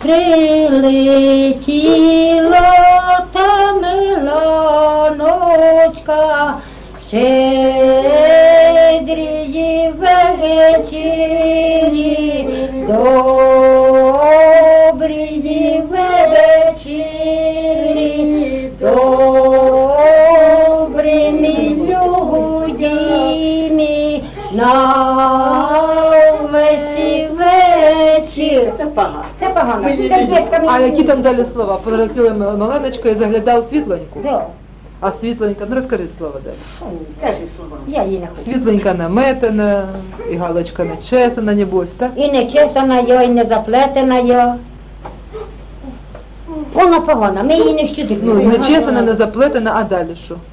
Прилетіла та миланочка, щедрі вечері, добрі вечері, добрими людьми на весь вечір. Це погано. Це погано. А які там далі слова? Полетіла Маланочка і заглядав світленьку. Да. А світленька, ну розкажи слова далі. Кажи слово. Я її не хочу. Світленька наметана, і галочка не чесана, небось, так? І не чесана я, і не заплетена я. Вона погана, ми її не щодимо. Ну, не чесана, не заплетена, а далі що?